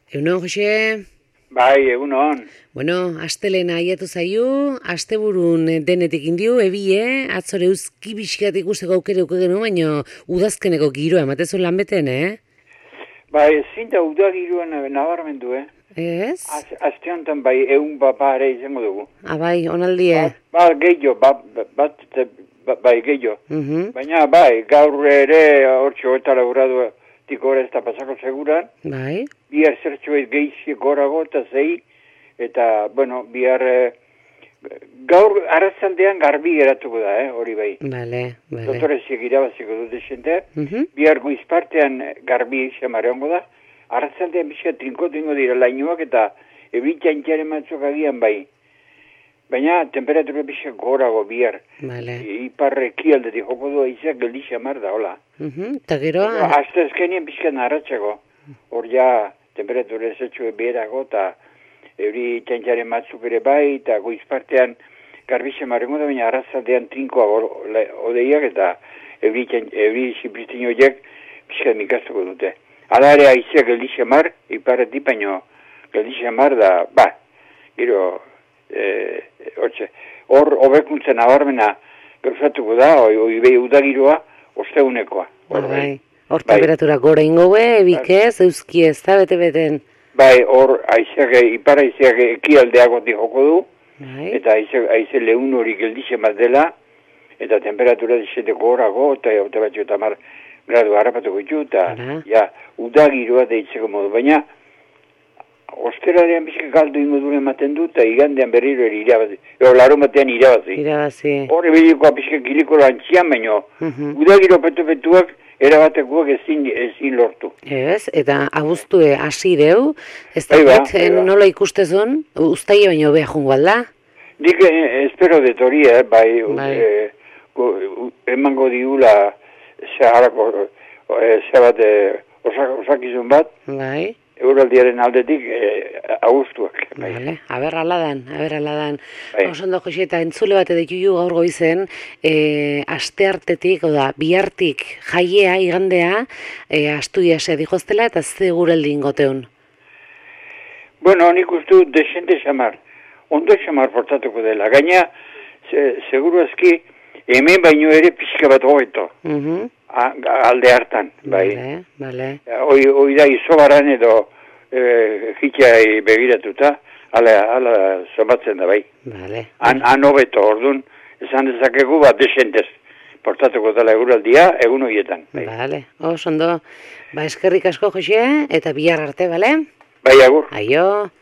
Egunon, Jose? Bai, egunon. Bueno, astelena aiatu zaiu, asteburun denetik indiu, atzore euski pixkat ikusteko aukere ukegenu, baina udazkeneko giroa, ematezu lan beten, Bai, zinta udagiruan nabarmendu, Ez? Aste honetan bai, egun ere izango dugu. Bai, onaldie. Gehiago, bai, gehiago. Baina, bai, gaur ere, hortxo eta laburadu tikora ez da pasako seguran. Bai. Bihar zertxoet gehizi gorago eta zei, eta, bueno, bihar gaur arratzaldean garbi geratuko da, hori bai. Bale. Dotoreziek irabaziko dute xente, bihar goizpartean garbi xamareongo da, arratzaldean bizka trinko dira lainoak eta ebitan jaren matzuk agian bai. Baina temperatura bizka gorago bihar. Bale. Iparreki aldetik joko du aizak geldi xamar da, hola. Eta gero? Azte ezkenien bizka narratxako. Hor ja temperatura ezetxue beherago eta euri txantxaren matzuk ere bai, eta goizpartean garbixe marengo da, baina arrazaldean trinkoa odeiak eta euri zipristin horiek pixkat mikastuko dute. Hala ere aizeak geldixe mar, iparretik, baina geldixe mar da, gero, hor hobekuntzen nabarmena gauzatuko da, hoi behi udagiroa, osteunekoa. Hor temperatura gora ingoe, ebikez, euski ez da, bete-beten. Bai, hor, ipar aizeak ekialdeagotik joko du, eta aize lehun hori geldixe bat dela, eta temperatura dizeteko gorago, eta haute batxo eta mar gradu harrapatuko ditu, eta udagiroa deitzeko modu, baina osteradean bizka galdu ingo dure ematen du, eta igandean berriro eri irabazi, larun batean irabazi. Horre bilikoa bizka kilikolo antzian, baina udagiro petu-petuak erabatekuak ezin lortu. Ez, eta abuztue hasi deu, ez da, nola ikustezun, ustaile baino beha jungo alda? Dik espero dut hori, emango diula zeharako osakizun bat, euraldiaren aldetik abuztuak. Aber aladan. Osondo, Jose, eta entzule bat edekuju gaur goizen, asteartetik, bihartik jaiea, igandea, Asturiasa dijoztela eta ze guraldi ingoteun? Bueno, nik ustu desente xamar, ondo xamar portatuko dela. Gaina, seguru eski, hemen baino ere pixka bat hogeto. Alde hartan, bai. Hoi da izobaran edo hitxai begiratuta, ala somatzen da, bai. Han hobeto, orduan, esan dezakegu bat desentez. Portatuko dela eguraldia, egun horietan. Bale, osondo. Eskerrik asko, Jose, eta bihar arte, bale? Bai, agur. Aio.